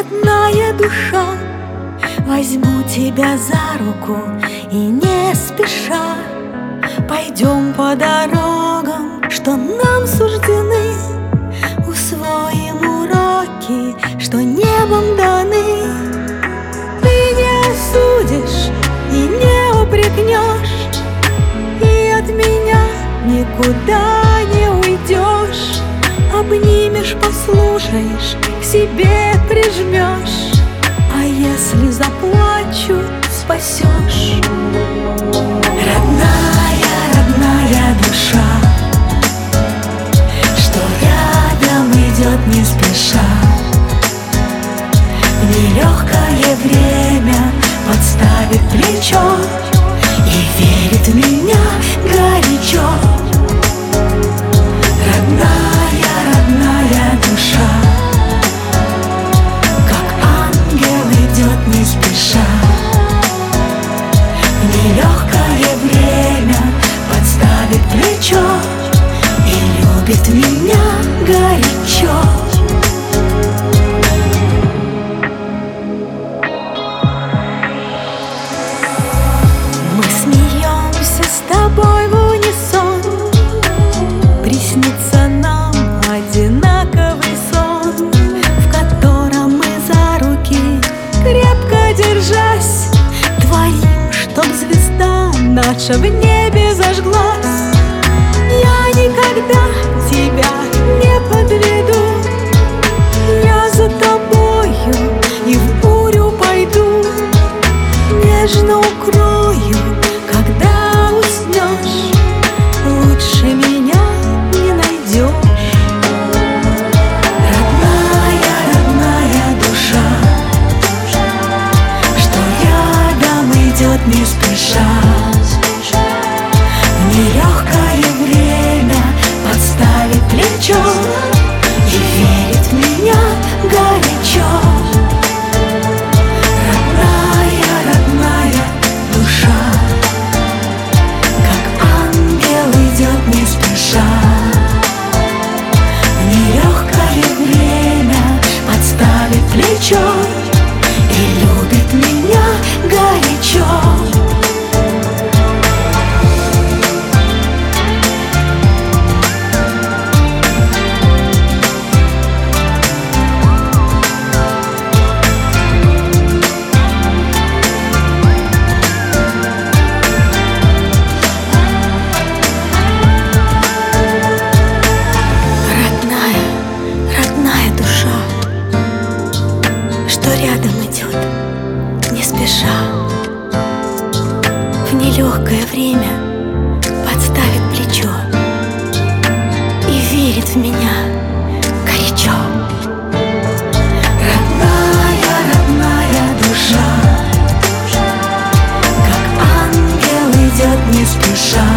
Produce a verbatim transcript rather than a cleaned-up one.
Родная душа, возьму тебя за руку и не спеша пойдем по дорогам, что нам суждены. Усвоим уроки, что небом даны. Ты не осудишь и не упрекнешь, и от меня никуда не уйдешь. Обнимешь, послушаешь, к себе прижмешь, а если заплачу, спасешь. Родная, родная душа, что рядом идет не спеша, в нелегкое время подставит плечо и верит в меня горячо. Родная, родная душа, как ангел идет не спеша, в нелегкое время подставит плечо и любит меня горячо. Мы смеемся с тобой в унисон, приснится нам одинаковый сон, в котором мы за руки, крепко держась, творим, чтоб звезда наша в небе зажглась. Я никогда тебя не подведу, я за тобою и в бурю пойду, нежно укрою, когда уснешь, лучше меня не найдешь. Родная, родная душа, что рядом идет не спеша, в нелегкое время подставит плечо и верит в меня горячо. Родная, родная душа, как ангел идет не спеша, в нелегкое время подставит плечо и любит меня горячо. Рядом идет не спеша, в нелегкое время подставит плечо и верит в меня горячо. Родная, родная душа, как ангел идет не спеша,